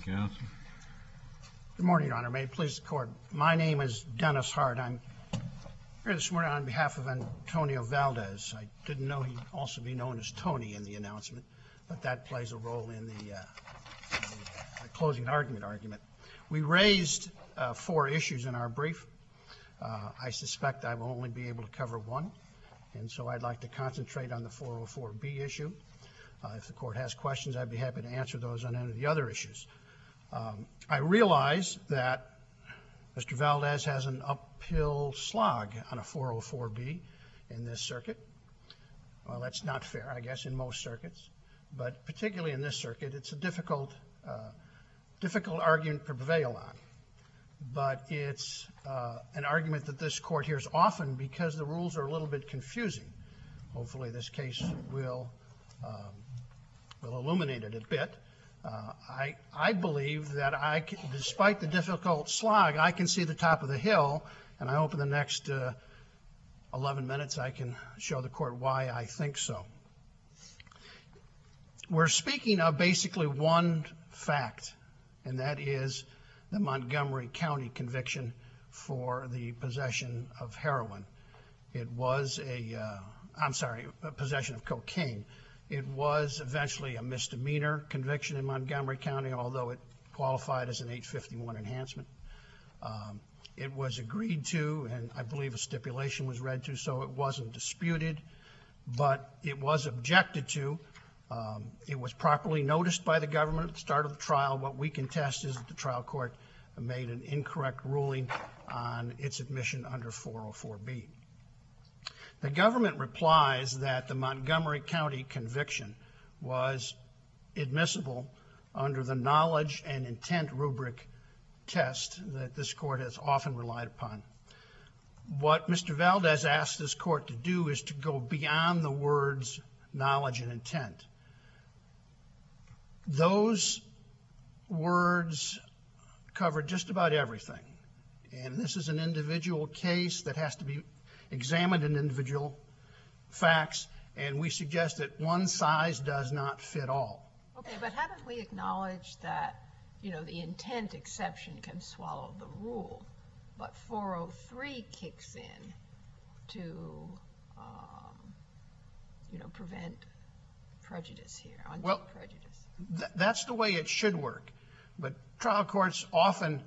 counsel. Good morning, Your Honor. May it please the Court. My name is Dennis Hart. I'm here this morning on behalf of Antonio Valdez. I didn't know he'd also be known as Tony in the announcement, but that plays a role in the closing argument. We raised 4 issues in our brief. I suspect I will only be able to cover one, and so I'd like to concentrate on the 404B issue. If the Court has questions, I'd be happy to answer those on any of the other issues. I realize that Mr. Valdez has an uphill slog on a 404B in this circuit. Well, that's not fair, I guess, in most circuits, but particularly in this circuit, it's a difficult argument to prevail on. But it's an argument that this Court hears often because the rules are a little bit confusing. Hopefully this case will illuminate it a bit. I believe that despite the difficult slog, I can see the top of the hill, and I hope in the next 11 minutes I can show the Court why I think so. We're speaking of basically one fact, and that is the Montgomery County conviction for the possession of heroin. It was possession of cocaine. It was eventually a misdemeanor conviction in Montgomery County, although it qualified as an 851 enhancement. It was agreed to, and I believe a stipulation was read to, so it wasn't disputed, but it was objected to. It was properly noticed by the government at the start of the trial. What we contest is that the trial court made an incorrect ruling on its admission under 404B. The government replies that the Montgomery County conviction was admissible under the knowledge and intent rubric test that this Court has often relied upon. What Mr. Valdez asked this Court to do is to go beyond the words knowledge and intent. Those words cover just about everything, and this is an individual case that has to be examined in individual facts, and we suggest that one size does not fit all. Okay, but haven't we acknowledged that, the intent exception can swallow the rule, but 403 kicks in to, prevent prejudice here, undue prejudice? That's the way it should work, but trial courts often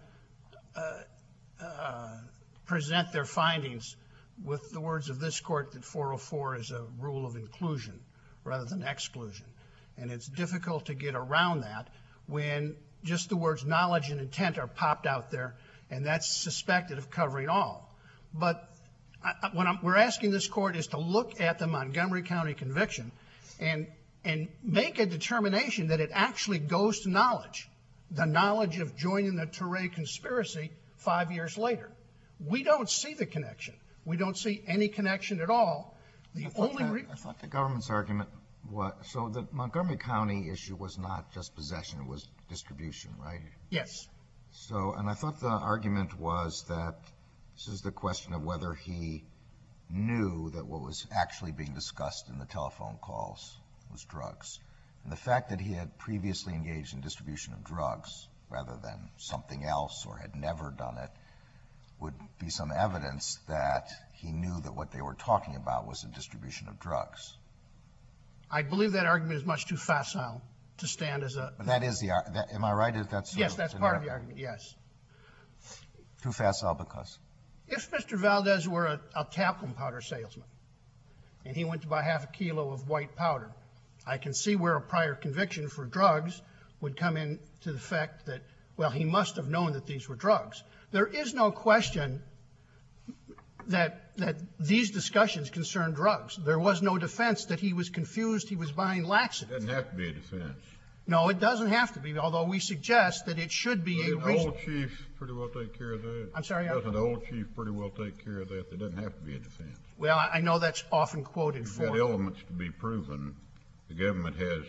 present their findings with the words of this Court that 404 is a rule of inclusion rather than exclusion. And it's difficult to get around that when just the words knowledge and intent are popped out there, and that's suspected of covering all. But what we're asking this Court is to look at the Montgomery County conviction and make a determination that it actually goes to knowledge, the knowledge of joining the Touré conspiracy 5 years later. We don't see the connection. We don't see any connection at all. I thought the government's argument was, so the Montgomery County issue was not just possession, it was distribution, right? Yes. So, and I thought the argument was that this is the question of whether he knew that what was actually being discussed in the telephone calls was drugs. And the fact that he had previously engaged in distribution of drugs rather than something else or had never done it would be some evidence that he knew that what they were talking about was the distribution of drugs. I believe that argument is much too facile to stand as a... But that is the... am I right? Yes, that's part of the argument, yes. Too facile because? If Mr. Valdez were a talcum powder salesman and he went to buy half a kilo of white powder, I can see where a prior conviction for drugs would come into the fact that, well, he must have known that these were drugs. There is no question that these discussions concern drugs. There was no defense that he was confused, he was buying laxatives. It doesn't have to be a defense. No, it doesn't have to be, although we suggest that it should be a reason. Doesn't the old chief pretty well take care of that? I'm sorry? Doesn't the old chief pretty well take care of that? It doesn't have to be a defense. Well, I know that's often quoted for... You've got elements to be proven. The government has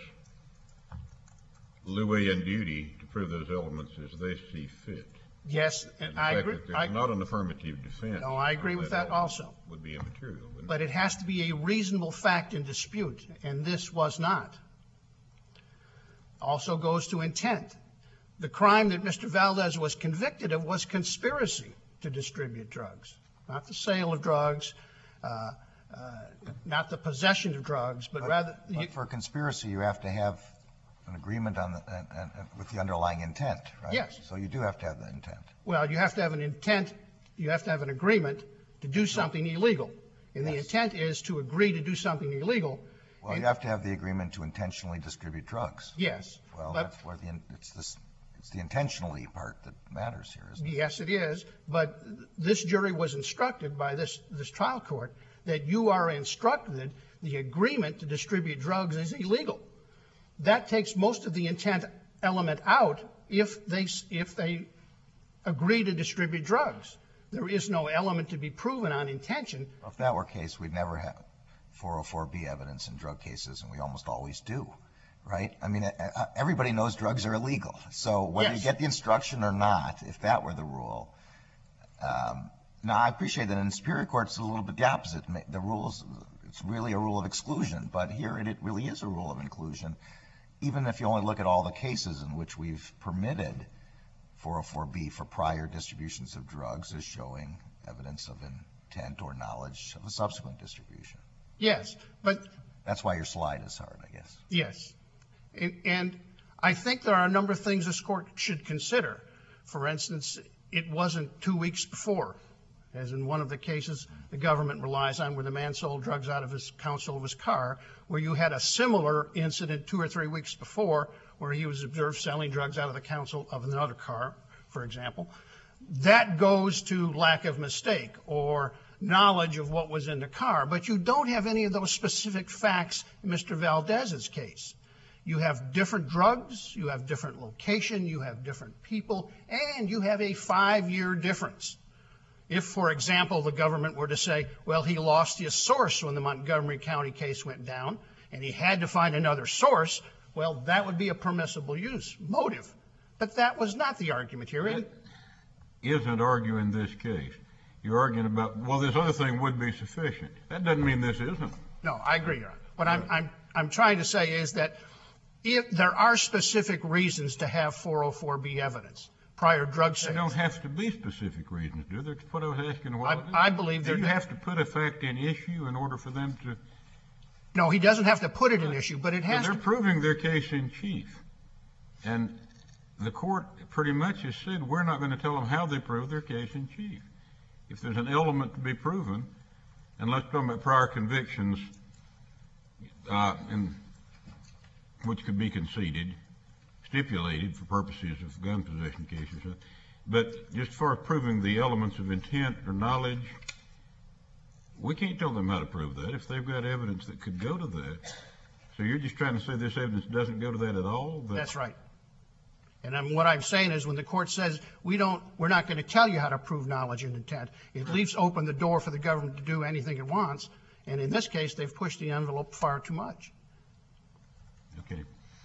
leeway and duty to prove those elements as they see fit. Yes, and I agree. The fact that there's not an affirmative defense... No, I agree with that also. ...would be immaterial. But it has to be a reasonable fact in dispute, and this was not. Also goes to intent. The crime that Mr. Valdez was convicted of was conspiracy to distribute drugs, not the sale of drugs, not the possession of drugs, but rather... But for conspiracy, you have to have an agreement on with the underlying intent, right? Yes. So you do have to have the intent. Well, you have to have an intent, you have to have an agreement to do something illegal. And the intent is to agree to do something illegal. Well, you have to have the agreement to intentionally distribute drugs. Yes. Well, but, that's where it's the intentionally part that matters here, isn't it? yes, it is. But this jury was instructed by this trial court that you are instructed the agreement to distribute drugs is illegal. That takes most of the intent element out if they agree to distribute drugs. There is no element to be proven on intention. If that were the case, we'd never have 404B evidence in drug cases, and we almost always do, right? I mean, everybody knows drugs are illegal. So whether you get the instruction or not, if that were the rule. Now, I appreciate that in Superior Court it's a little bit the opposite. The rules, it's really a rule of exclusion, but here it really is a rule of inclusion. Even if you only look at all the cases in which we've permitted 404B for prior distributions of drugs as showing evidence of intent or knowledge of a subsequent distribution. Yes, but... That's why your slide is hard, I guess. Yes. And I think there are a number of things this court should consider. For instance, it wasn't 2 weeks before, as in one of the cases the government relies on where the man sold drugs out of his console of his car, where you had a similar incident 2 or 3 weeks before where he was observed selling drugs out of the console of another car, for example. That goes to lack of mistake or knowledge of what was in the car. But you don't have any of those specific facts in Mr. Valdez's case. You have different drugs, you have different location, you have different people, and you have a 5-year difference. If, for example, the government were to say, well, he lost his source when the Montgomery County case went down, and he had to find another source, well, that would be a permissible motive. But that was not the argument here. That isn't arguing this case. You're arguing about, well, this other thing would be sufficient. That doesn't mean this isn't. No, I agree, Your Honor. What I'm trying to say is that if there are specific reasons to have 404B evidence, prior drug sales. There don't have to be specific reasons, do there? That's what I was asking a while ago. I believe there do. You have to put a fact in issue in order for them to... No, he doesn't have to put it in issue, but it has to... They're proving their case in chief. And the court pretty much has said, we're not going to tell them how they prove their case in chief. If there's an element to be proven, and let's talk about prior convictions, which could be conceded, stipulated for purposes of gun possession cases, but just for proving the elements of intent or knowledge, we can't tell them how to prove that if they've got evidence that could go to that. So you're just trying to say this evidence doesn't go to that at all? That's right. And what I'm saying is when the court says we're not going to tell you how to prove knowledge and intent, it leaves open the door for the government to do anything it wants. And in this case, they've pushed the envelope far too much. Okay.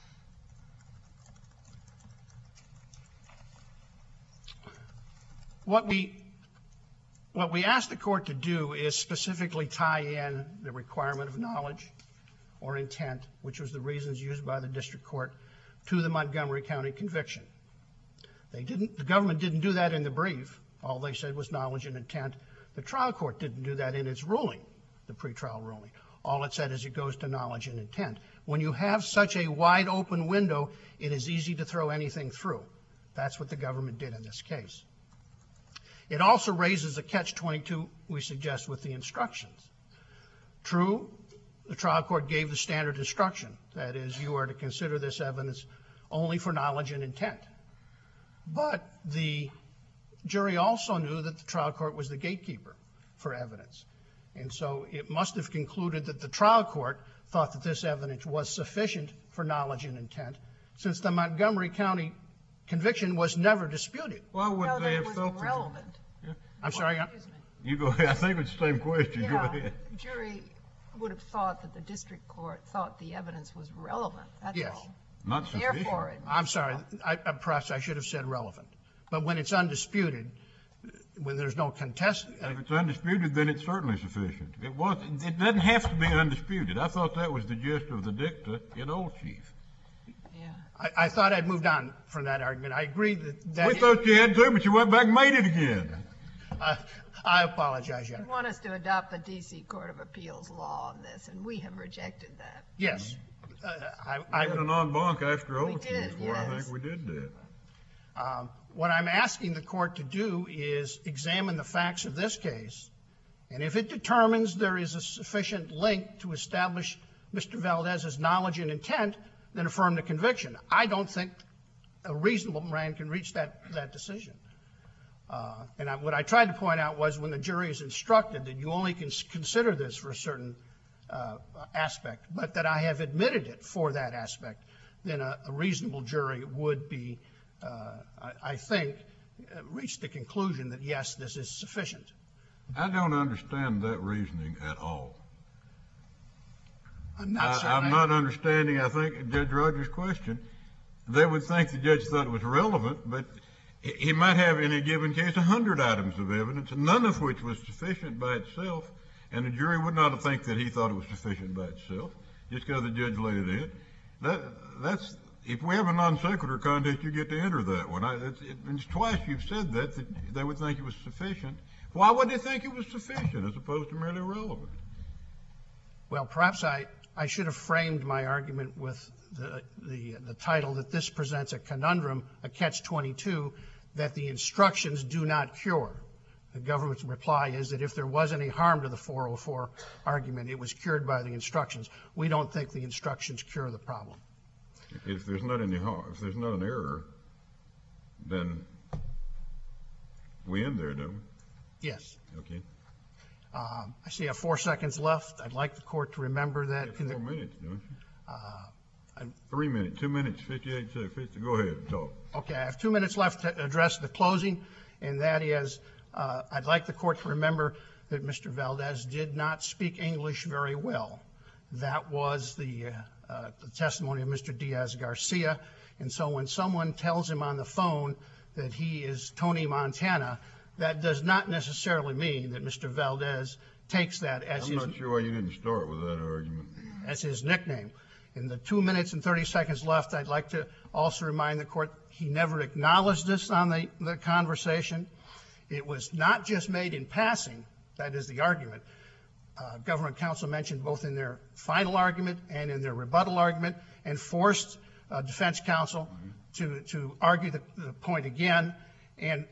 What we ask the court to do is specifically tie in the requirement of knowledge or intent, which was the reasons used by the district court, to the Montgomery County conviction. The government didn't do that in the brief. All they said was knowledge and intent. The trial court didn't do that in its ruling, the pretrial ruling. All it said is it goes to knowledge and intent. When you have such a wide open window, it is easy to throw anything through. That's what the government did in this case. It also raises a catch-22, we suggest, with the instructions. True, the trial court gave the standard instruction. That is, you are to consider this evidence only for knowledge and intent. But the jury also knew that the trial court was the gatekeeper for evidence. And so it must have concluded that the trial court thought that this evidence was sufficient for knowledge and intent, since the Montgomery County conviction was never disputed. Why would they have felt relevant? Yeah. I'm sorry? You go ahead. I think it's the same question. Yeah, go ahead. The jury would have thought that the district court thought the evidence was relevant. That's Yes. all. Not sufficient. Therefore, I'm sorry. Perhaps I should have said relevant. But when it's undisputed, when there's no contest. If it's undisputed, then it's certainly sufficient. It doesn't have to be undisputed. I thought that was the gist of the dicta in Old Chief. Yeah. I thought I'd moved on from that argument. I agree that. We thought you had to, but you went back and made it again. I apologize, Your You Honor. want us to adopt the D.C. Court of Appeals law on this, and we have rejected that. Yes. I had an en banc after We Olson did, before I yes. think we did that. What I'm asking the court to do is examine the facts of this case, and if it determines there is a sufficient link to establish Mr. Valdez's knowledge and intent, then affirm the conviction. I don't think a reasonable man can reach that decision. What I tried to point out was when the jury is instructed that you only can consider this for a certain aspect, but that I have admitted it for that aspect, then a reasonable jury would be, I think, reach the conclusion that, yes, this is sufficient. I don't understand that reasoning at all. I'm not certain. I'm not understanding, I think, Judge Rogers' question. They would think the judge thought it was relevant, but he might have in a given case 100 items of evidence, none of which was sufficient by itself, and the jury would not think that he thought it was sufficient by itself, just because the judge laid it in. That's if we have a non sequitur contest, you get to enter that one. It's twice you've said that they would think it was sufficient. Why would they think it was sufficient as opposed to merely relevant? Well, perhaps I should have framed my argument with the title that this presents a conundrum, a catch-22, that the instructions do not cure. The government's reply is that if there was any harm to the 404 argument, it was cured by the instructions. We don't think the instructions cure the problem. If there's not any harm, if there's not an error, then we end there, don't we? Yes. Okay. I see I have 4 seconds left. I'd like the court to remember that. 4 minutes, don't you? 3 minutes, 2 minutes, 58 seconds. Go ahead, talk. Okay, I have 2 minutes left to address the closing, and that is I'd like the court to remember that Mr. Valdez did not speak English very well. That was the testimony of Mr. Diaz-Garcia, and so when someone tells him on the phone that he is Tony Montana, that does not necessarily mean that Mr. Valdez takes that as I'm not sure why you didn't start with that argument. As his nickname. In the 2 minutes and 30 seconds left, I'd like to also remind the court he never acknowledged this on the conversation. It was not just made in passing, that is the argument. Government counsel mentioned both in their final argument and in their rebuttal argument and forced defense counsel to argue the point again. And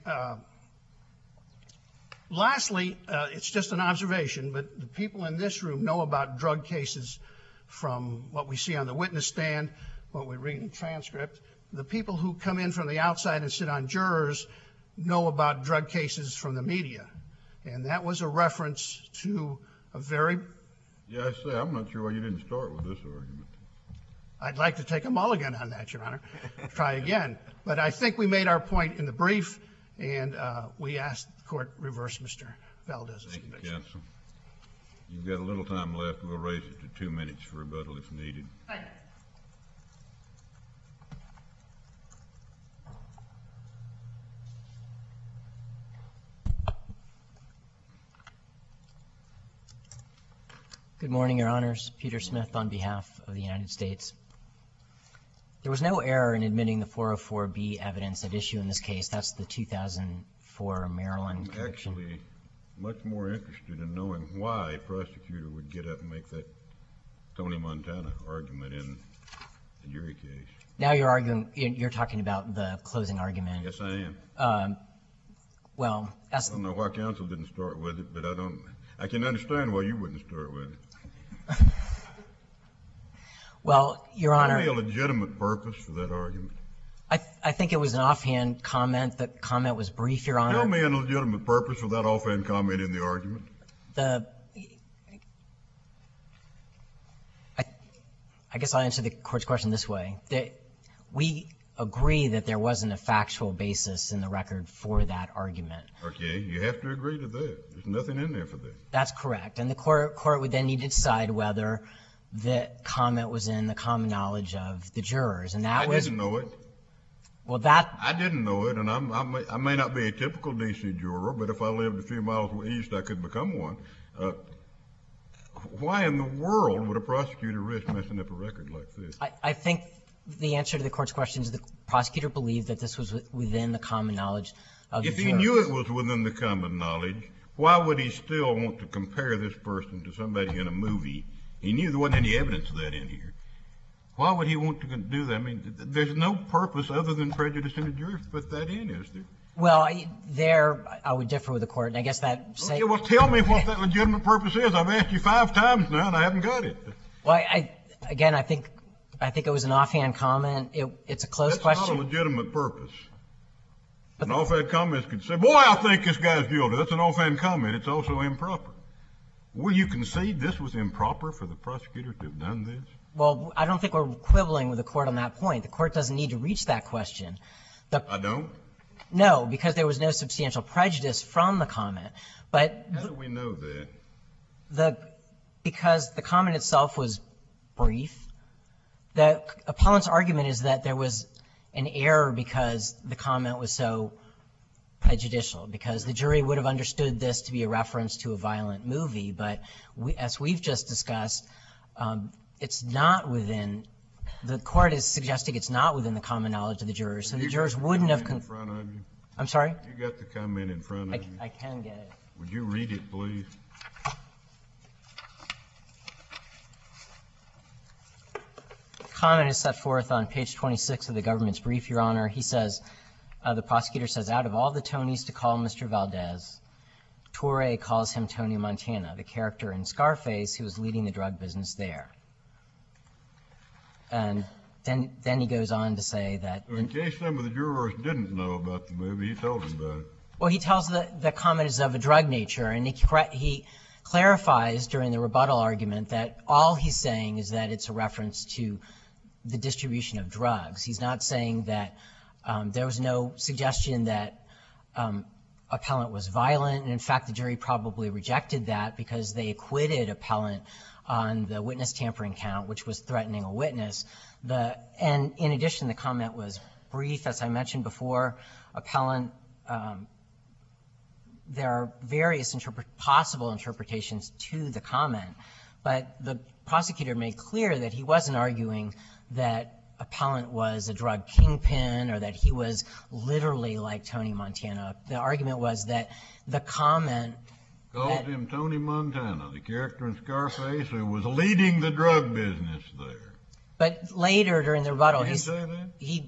lastly, it's just an observation, but the people in this room know about drug cases from what we see on the witness stand, what we read in the transcript. The people who come in from the outside and sit on jurors know about drug cases from the media. And that was a reference to a very... Yeah, I say, I'm not sure why you didn't start with this argument. I'd like to take a mulligan on that, Your Honor. Try again. But I think we made our point in the brief, and we asked the court reverse Mr. Valdez's conviction. Thank you, counsel. You've got a little time left. We'll raise it to 2 minutes for rebuttal if needed. Thank you. Good morning, Your Honors. Peter Smith on behalf of the United States. There was no error in admitting the 404B evidence at issue in this case. That's the 2004 Maryland conviction. I'm actually much more interested in knowing why a prosecutor would get up and make that Tony Montana argument in the jury case. Now you're talking about the closing argument. Yes, I am. Well, I don't know why counsel didn't start with it, but I can understand why you wouldn't start with it. Well, Your Honor. Tell me a legitimate purpose for that argument. I think it was an offhand comment. The comment was brief, Your Honor. Tell me a legitimate purpose for that offhand comment in the argument. I guess I'll answer the court's question this way. We agree that there wasn't a factual basis in the record for that argument. Okay, you have to agree to that. There's nothing in there for that. That's correct. And the court would then need to decide whether the comment was in the common knowledge of the jurors. And that was... I didn't know it. Well, that... I didn't know it, and I may not be a typical D.C. juror, but if I lived a few miles east, I could become one. Why in the world would a prosecutor risk messing up a record like this? I think the answer to the court's question is the prosecutor believed that this was within the common knowledge of the If jurors. he knew it was within the common knowledge, why would he still want to compare this person to somebody in a movie? He knew there wasn't any evidence of that in here. Why would he want to do that? I mean, there's no purpose other than prejudicing the jury to put that in, is there? Well, I would differ with the court, and I guess that... Okay, well, tell me what that legitimate purpose is. I've asked you 5 times now, and I haven't got it. Well, I think it was an offhand comment. It's a close question. That's not a legitimate purpose. An offhand comment could say, boy, I think this guy's guilty. That's an offhand comment. It's also improper. Will you concede this was improper for the prosecutor to have done this? Well, I don't think we're quibbling with the court on that point. The court doesn't need to reach that question. I don't? No, because there was no substantial prejudice from the comment. But How do we know that? because the comment itself was brief, the appellant's argument is that there was an error because the comment was so prejudicial, because the jury would have understood this to be a reference to a violent movie. But as we've just discussed, it's not within, the court is suggesting it's not within the common knowledge of the jurors. So the jurors wouldn't have. In front of you? I'm sorry? You got the comment in front of you? I can get it. Would you read it, please? Comment is set forth on page 26 of the government's brief, Your Honor. He says, the prosecutor says, out of all the Tonys to call Mr. Valdez, Torre calls him Tony Montana, the character in Scarface who was leading the drug business there. And then he goes on to say that... In case some of the jurors didn't know about the movie, he told them about it. Well, he tells the comment is of a drug nature, and he clarifies during the rebuttal argument that all he's saying is that it's a reference to the distribution of drugs. He's not saying that there was no suggestion that appellant was violent. And in fact, the jury probably rejected that because they acquitted appellant on the witness tampering count, which was threatening a witness. And in addition, the comment was brief. As I mentioned before, appellant, there are various possible interpretations to the comment, but the prosecutor made clear that he wasn't arguing that appellant was a drug kingpin or that he was literally like Tony Montana. The argument was that the comment... Called him Tony Montana, the character in Scarface who was leading the drug business there. But later during the rebuttal... He didn't say that? He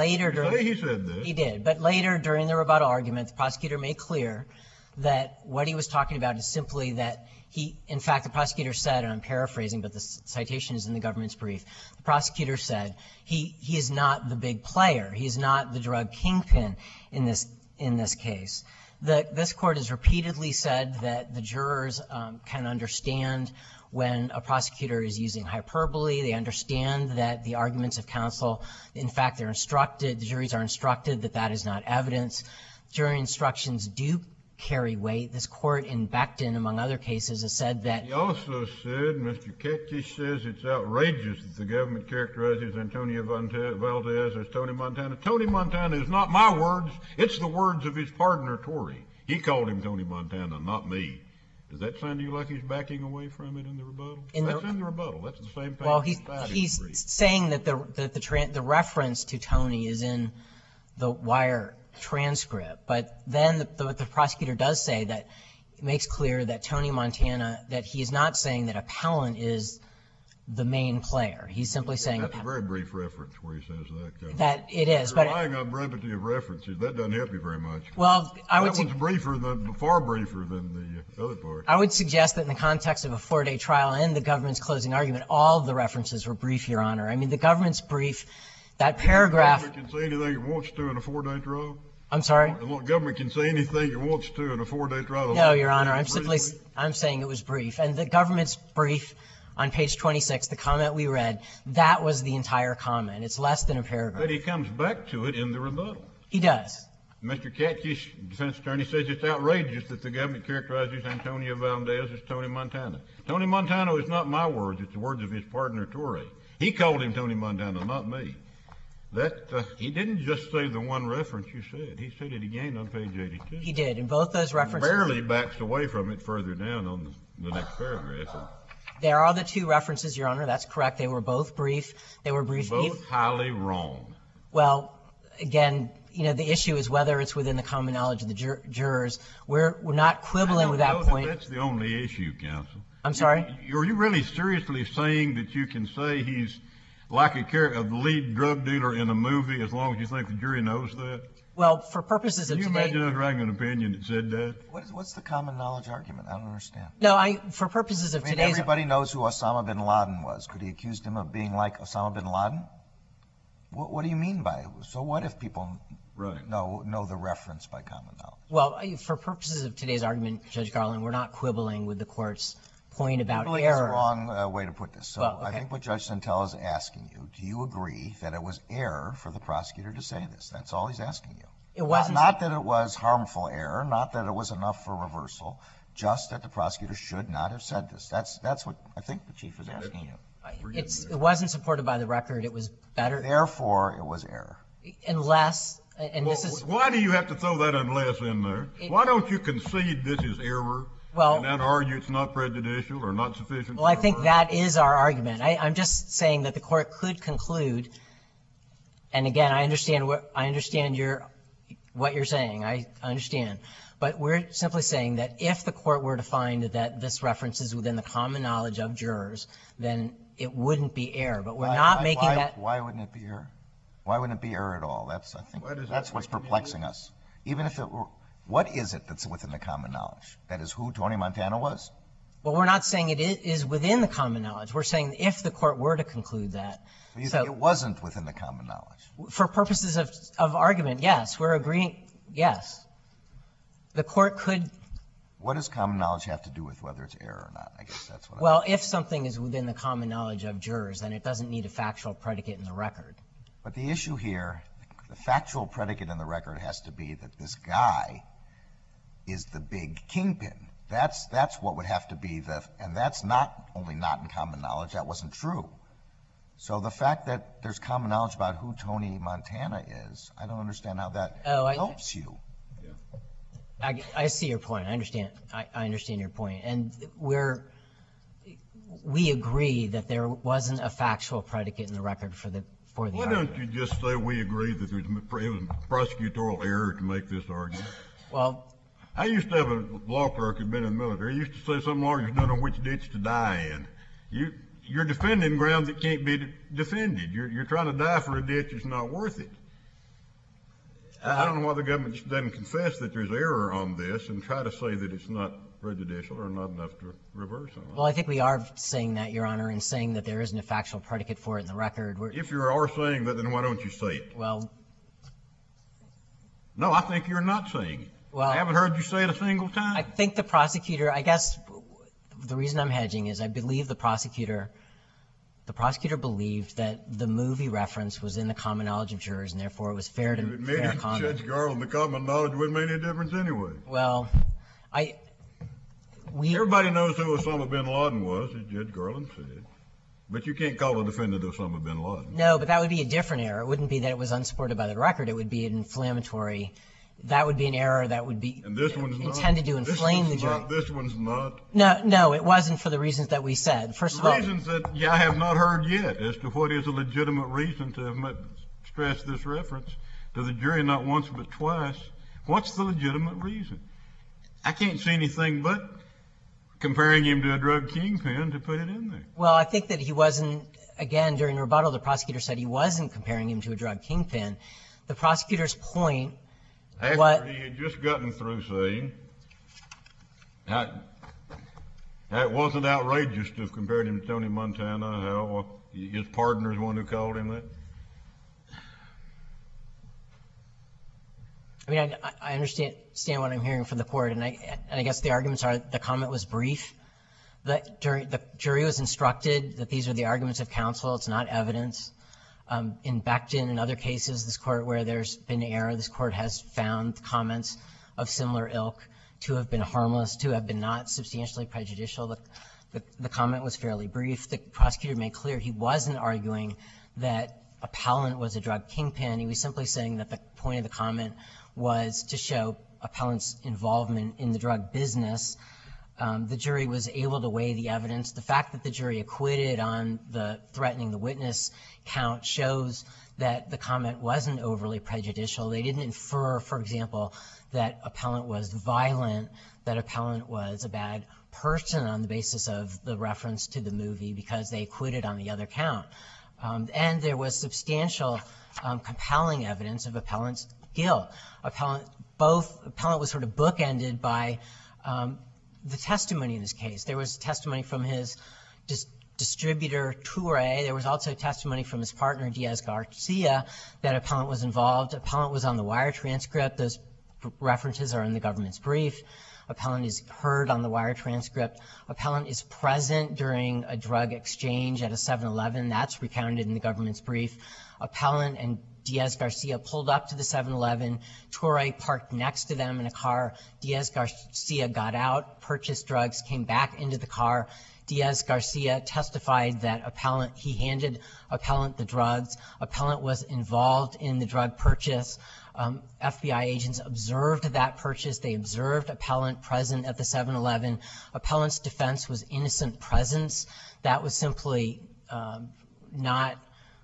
said that. He did. But later during the rebuttal argument, the prosecutor made clear that what he was talking about is simply that in fact, the prosecutor said, and I'm paraphrasing, but the citation is in the government's brief, the prosecutor said he is not the big player. He is not the drug kingpin in this case. This court has repeatedly said that the jurors can understand when a prosecutor is using hyperbole. They understand that the arguments of counsel, in fact, the juries are instructed that that is not evidence. Jury instructions do carry weight. This court in Becton, among other cases, has said that... He also said, Mr. Ketchis says it's outrageous that the government characterizes Antonio Valdez as Tony Montana. Tony Montana is not my words. It's the words of his partner, Torre. He called him Tony Montana, not me. Does that sound to you like he's backing away from it in the rebuttal? That's in the rebuttal. That's the same thing. Well, he's saying that the reference to Tony is in the wire transcript, but then the prosecutor does say that it makes clear that Tony Montana, that he is not saying that appellant is the main player. He's simply saying... That's a very brief reference where he says that. That it is, but... Relying on brevity of references, that doesn't help you very much. Well, I would... That one's far briefer than the other part. I would suggest that in the context of a 4-day trial and the government's closing argument, all of the references were brief, Your Honor. I mean, the government's brief, that paragraph... The government can say anything it wants to in a 4-day trial? I'm sorry? The government can say anything it wants to in a 4-day trial? No, Your Honor, I'm saying it was brief. And the government's brief on page 26, the comment we read, that was the entire comment. It's less than a paragraph. But he comes back to it in the rebuttal. He does. Mr. Katkish, defense attorney, says it's outrageous that the government characterizes Antonio Valdez as Tony Montana. Tony Montana is not my words. It's the words of his partner, Torre. He called him Tony Montana, not me. He didn't just say the one reference you said. He said it again on page 82. He did. And both those references... Barely backs away from it further down on the next paragraph. There are the two references, Your Honor. That's correct. They were both brief. They were brief. Both highly wrong. Well, again, the issue is whether it's within the common knowledge of the jurors. We're not quibbling with that point. That's the only issue, counsel. I'm sorry? Are you really seriously saying that you can say he's like a lead drug dealer in a movie as long as you think the jury knows that? Well, for purposes of Can you today. imagine us writing an opinion that said that? What's the common knowledge argument? I don't understand. No, for purposes of today's. Everybody knows who Osama bin Laden was. Could he accuse him of being like Osama bin Laden? What do you mean by it? So what if people know the reference by common knowledge? Well, for purposes of today's argument, Judge Garland, we're not quibbling with the court's point about Quibbling error. is the wrong way to put this. So Well, okay. I think what Judge Sentelle is asking you, do you agree that it was error for the prosecutor to say this? That's all he's asking you. It wasn't. Not that it was harmful error, not that it was enough for reversal, just that the prosecutor should not have said this. That's what I think the Chief is asking you. It wasn't supported by the record. It was better. Therefore, it was error. Unless, and this is. Why do you have to throw that unless in there? Why don't you concede this is error and then argue it's not prejudicial or not sufficient? Well, I think that is our argument. I'm just saying that the court could conclude, and again, I understand what you're saying. I understand. But we're simply saying that if the court were to find that this reference is within the common knowledge of jurors, then it wouldn't be error. But we're not making that. Why wouldn't it be error? Why wouldn't it be error at all? I think that's what's perplexing us. Even if it were, what is it that's within the common knowledge? That is who Tony Montana was? Well, we're not saying it is within the common knowledge. We're saying if the court were to conclude that. You think it wasn't within the common knowledge? For purposes of argument, yes. We're agreeing, yes. The court could. What does common knowledge have to do with whether it's error or not? I guess that's what Well, if something is within the common knowledge of jurors, then it doesn't need a factual predicate in the record. But the issue here, the factual predicate in the record has to be that this guy is the big kingpin. That's what would have to be and that's not only not in common knowledge, that wasn't true. So the fact that there's common knowledge about who Tony Montana is, I don't understand how that helps you. I see your point. I understand. I understand your point. And we agree that there wasn't a factual predicate in the record for the Why argument. don't you just say we agree that it was prosecutorial error to make this argument? Well, I used to have a law clerk who'd been in the military. He used to say some lawyers don't know which ditch to die in. You're defending ground that can't be defended. You're trying to die for a ditch that's not worth it. I don't know why the government just doesn't confess that there's error on this and try to say that it's not prejudicial or not enough to reverse on it. Well, I think we are saying that, Your Honor, and saying that there isn't a factual predicate for it in the record. If you are saying that, then why don't you say it? Well. No, I think you're not saying it. Well, I haven't heard you say it a single time. I think the prosecutor, I guess the reason I'm hedging is I believe the prosecutor believed that the movie reference was in the common knowledge of jurors, and therefore it was fair to fair comment. Judge Garland, the common knowledge wouldn't make any difference anyway. Well, everybody knows who Osama bin Laden was, as Judge Garland said. But you can't call a defendant Osama bin Laden. No, but that would be a different error. It wouldn't be that it was unsupported by the record. It would be an inflammatory. That would be an error that would be intended to inflame the jury. This one's not. No, it wasn't for the reasons that we said. First of all, reasons that I have not heard yet as to what is a legitimate reason to stress this reference to the jury not once but twice. What's the legitimate reason? I can't see anything but comparing him to a drug kingpin to put it in there. Well, I think that he wasn't. Again, during rebuttal, the prosecutor said he wasn't comparing him to a drug kingpin. The prosecutor's point. After he had just gotten through saying that wasn't outrageous to have compared him to Tony Montana, how his partner is one who called him that. I mean, I understand what I'm hearing from the court, and I guess the arguments are the comment was brief. The jury was instructed that these are the arguments of counsel. It's not evidence. In Becton and other cases, this court where there's been error, this court has found comments of similar ilk to have been harmless, to have been not substantially prejudicial. The comment was fairly brief. The prosecutor made clear he wasn't arguing that appellant was a drug kingpin. He was simply saying that the point of the comment was to show appellant's involvement in the drug business. The jury was able to weigh the evidence. The fact that the jury acquitted on the threatening the witness count shows that the comment wasn't overly prejudicial. They didn't infer, for example, that appellant was violent, that appellant was a bad person on the basis of the reference to the movie because they acquitted on the other count. And there was substantial, compelling evidence of appellant's guilt. Appellant was sort of bookended by the testimony in this case. There was testimony from his distributor, Toure. There was also testimony from his partner, Diaz-Garcia, that appellant was involved. Appellant was on the wire transcript. Those references are in the government's brief. Appellant is heard on the wire transcript. Appellant is present during a drug exchange at a 7-Eleven. That's recounted in the government's brief. Appellant and Diaz-Garcia pulled up to the 7-Eleven. Toure parked next to them in a car. Diaz-Garcia got out, purchased drugs, came back into the car. Diaz-Garcia testified that he handed appellant the drugs. Appellant was involved in the drug purchase. FBI agents observed that purchase. They observed appellant present at the 7-Eleven. Appellant's defense was innocent presence. That was simply not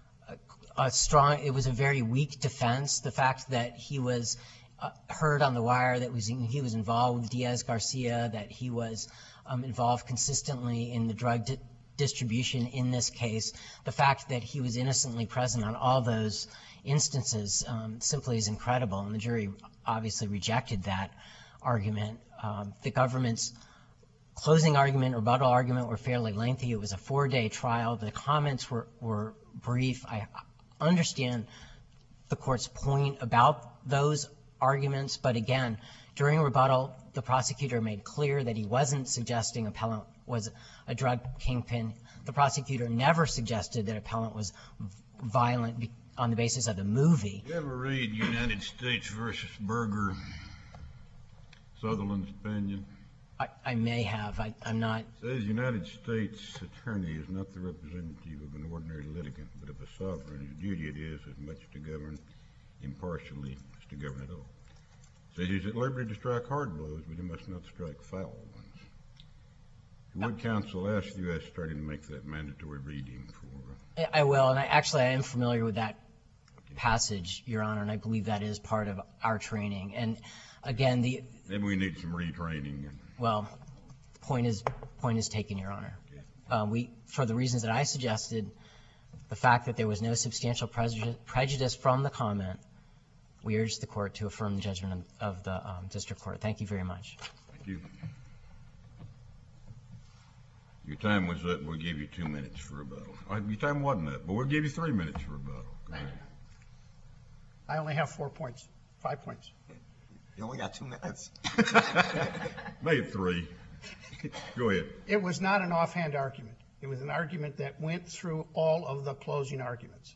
a strong, it was a very weak defense. The fact that he was heard on the wire, that he was involved with Diaz-Garcia, that he was involved consistently in the drug distribution in this case, the fact that he was innocently present on all those instances simply is incredible, and the jury obviously rejected that argument. The government's closing argument, rebuttal argument were fairly lengthy. It was a 4-day trial. The comments were brief. I understand the court's point about those arguments, but again, during rebuttal, the prosecutor made clear that he wasn't suggesting appellant was a drug kingpin. The prosecutor never suggested that appellant was violent on the basis of the movie. You ever read United States versus Berger, Sutherland's opinion? I may have. I'm not. It says United States attorney is not the representative of an ordinary litigant, but of a sovereign. His duty it is as much to govern impartially as to govern at all. It says he's at liberty to strike hard blows, but he must not strike foul ones. Would counsel ask the U.S. attorney to make that mandatory reading for? I will, and I am familiar with that passage, Your Honor, and I believe that is part of our training. And again, maybe we need some retraining. Well, the point is taken, Your Honor. Okay. For the reasons that I suggested, the fact that there was no substantial prejudice from the comment, we urge the court to affirm the judgment of the district court. Thank you very much. Thank you. Your time was up. We'll give you 2 minutes for rebuttal. Your time wasn't up, but we'll give you 3 minutes for rebuttal. Go ahead. I only have 5 points. You only got 2 minutes. Maybe 3. Go ahead. It was not an offhand argument. It was an argument that went through all of the closing arguments.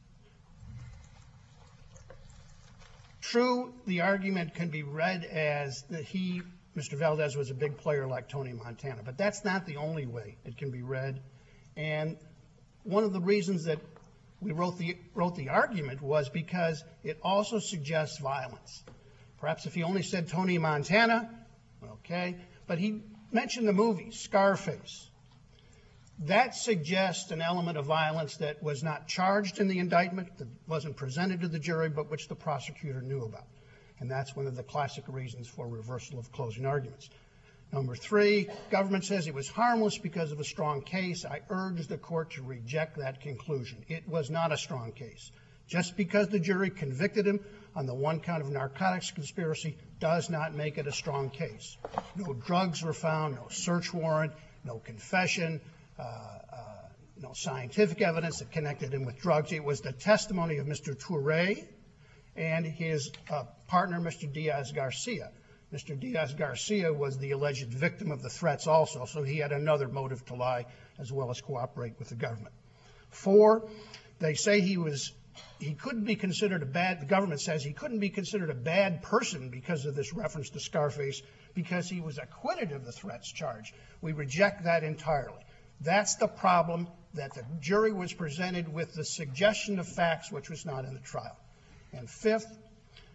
True, the argument can be read as that Mr. Valdez, was a big player like Tony Montana, but that's not the only way it can be read. And one of the reasons that we wrote the argument was because it also suggests violence. Perhaps if he only said Tony Montana, okay, but he mentioned the movie Scarface. That suggests an element of violence that was not charged in the indictment, that wasn't presented to the jury, but which the prosecutor knew about. And that's one of the classic reasons for reversal of closing arguments. Number 3, government says it was harmless because of a strong case. I urge the court to reject that conclusion. It was not a strong case. Just because the jury convicted him on the one count of narcotics conspiracy does not make it a strong case. No drugs were found, no search warrant, no confession, no scientific evidence that connected him with drugs. It was the testimony of Mr. Toure and his partner, Mr. Diaz-Garcia. Mr. Diaz-Garcia was the alleged victim of the threats also, so he had another motive to lie as well as cooperate with the government. 4, they say he couldn't be considered the government says he couldn't be considered a bad person because of this reference to Scarface because he was acquitted of the threats charge. We reject that entirely. That's the problem, that the jury was presented with the suggestion of facts which was not in the trial. And 5th,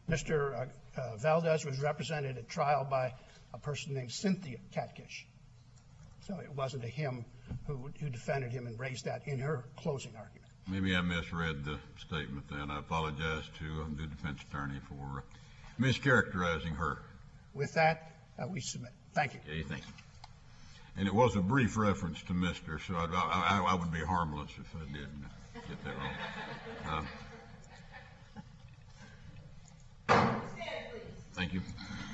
Mr. Valdez was represented at trial by a person named Cynthia Catkish. So it wasn't a him who defended him and raised that in her closing argument. Maybe I misread the statement then. I apologize to the defense attorney for mischaracterizing her. With that, we submit. Thank you. Okay, thank you. And it was a brief reference to Mr., so I would be harmless if I did get that wrong. Thank you.